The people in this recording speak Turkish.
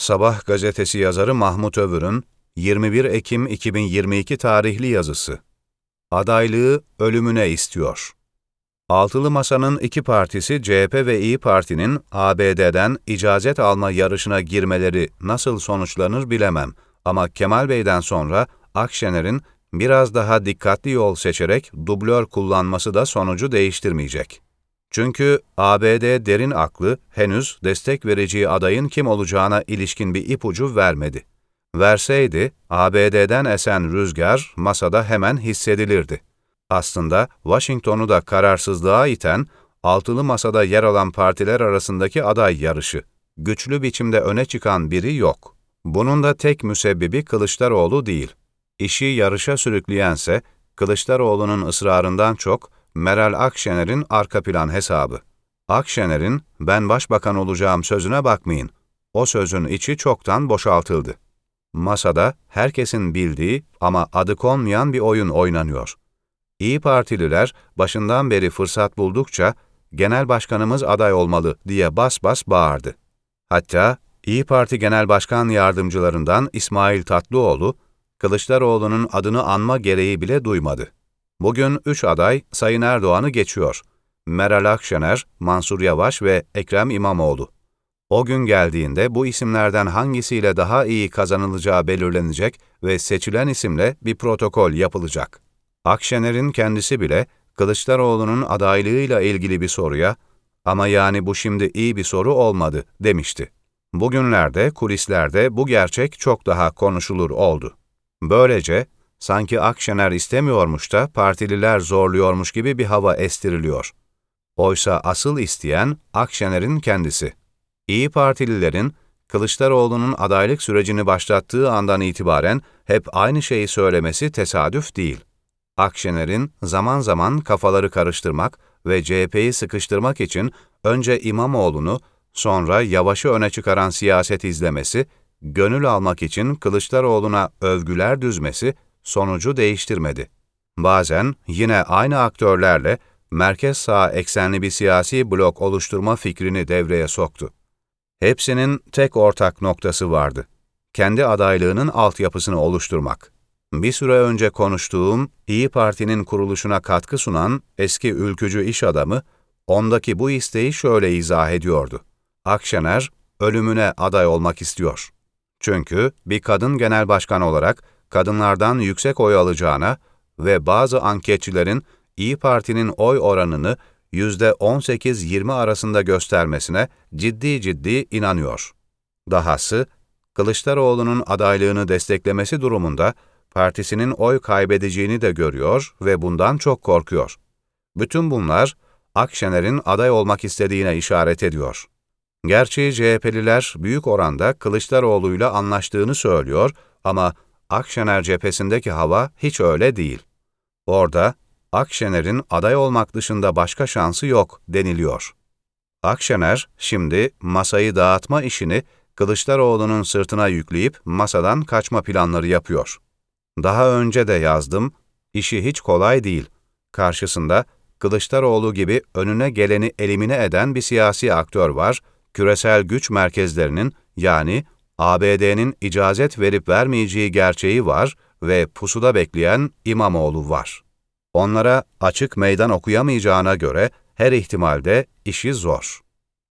Sabah gazetesi yazarı Mahmut Övür'ün 21 Ekim 2022 tarihli yazısı. Adaylığı ölümüne istiyor. Altılı Masa'nın iki partisi CHP ve İYİ Parti'nin ABD'den icazet alma yarışına girmeleri nasıl sonuçlanır bilemem. Ama Kemal Bey'den sonra Akşener'in biraz daha dikkatli yol seçerek dublör kullanması da sonucu değiştirmeyecek. Çünkü ABD derin aklı henüz destek vereceği adayın kim olacağına ilişkin bir ipucu vermedi. Verseydi, ABD'den esen rüzgar masada hemen hissedilirdi. Aslında Washington'u da kararsızlığa iten, altılı masada yer alan partiler arasındaki aday yarışı. Güçlü biçimde öne çıkan biri yok. Bunun da tek müsebbibi Kılıçdaroğlu değil. İşi yarışa sürükleyense, Kılıçdaroğlu'nun ısrarından çok, Meral Akşener'in arka plan hesabı. Akşener'in "ben başbakan olacağım" sözüne bakmayın. O sözün içi çoktan boşaltıldı. Masada herkesin bildiği ama adı konmayan bir oyun oynanıyor. İYİ Partililer başından beri fırsat buldukça "genel başkanımız aday olmalı" diye bas bas bağırdı. Hatta İYİ Parti Genel Başkan Yardımcılarından İsmail Tatlıoğlu, Kılıçdaroğlu'nun adını anma gereği bile duymadı. Bugün 3 aday Sayın Erdoğan'ı geçiyor. Meral Akşener, Mansur Yavaş ve Ekrem İmamoğlu. O gün geldiğinde bu isimlerden hangisiyle daha iyi kazanılacağı belirlenecek ve seçilen isimle bir protokol yapılacak. Akşener'in kendisi bile Kılıçdaroğlu'nun adaylığıyla ilgili bir soruya "ama yani bu şimdi iyi bir soru olmadı" demişti. Bugünlerde kulislerde bu gerçek çok daha konuşulur oldu. Böylece sanki Akşener istemiyormuş da partililer zorluyormuş gibi bir hava estiriliyor. Oysa asıl isteyen Akşener'in kendisi. İYİ Partililerin Kılıçdaroğlu'nun adaylık sürecini başlattığı andan itibaren hep aynı şeyi söylemesi tesadüf değil. Akşener'in zaman zaman kafaları karıştırmak ve CHP'yi sıkıştırmak için önce İmamoğlu'nu, sonra Yavaş'ı öne çıkaran siyaset izlemesi, gönül almak için Kılıçdaroğlu'na övgüler düzmesi sonucu değiştirmedi. Bazen yine aynı aktörlerle merkez sağ eksenli bir siyasi blok oluşturma fikrini devreye soktu. Hepsinin tek ortak noktası vardı: kendi adaylığının altyapısını oluşturmak. Bir süre önce konuştuğum İYİ Parti'nin kuruluşuna katkı sunan eski ülkücü iş adamı, ondaki bu isteği şöyle izah ediyordu: Akşener ölümüne aday olmak istiyor. Çünkü bir kadın genel başkan olarak kadınlardan yüksek oy alacağına ve bazı anketçilerin İYİ Parti'nin oy oranını %18-20 arasında göstermesine ciddi inanıyor. Dahası, Kılıçdaroğlu'nun adaylığını desteklemesi durumunda partisinin oy kaybedeceğini de görüyor ve bundan çok korkuyor. Bütün bunlar Akşener'in aday olmak istediğine işaret ediyor. Gerçi CHP'liler büyük oranda Kılıçdaroğlu'yla anlaştığını söylüyor ama Akşener cephesindeki hava hiç öyle değil. Orada Akşener'in aday olmak dışında başka şansı yok deniliyor. Akşener şimdi masayı dağıtma işini Kılıçdaroğlu'nun sırtına yükleyip masadan kaçma planları yapıyor. Daha önce de yazdım, işi hiç kolay değil. Karşısında Kılıçdaroğlu gibi önüne geleni elimine eden bir siyasi aktör var, küresel güç merkezlerinin yani ABD'nin icazet verip vermeyeceği gerçeği var ve pusuda bekleyen İmamoğlu var. Onlara açık meydan okuyamayacağına göre her ihtimalde işi zor.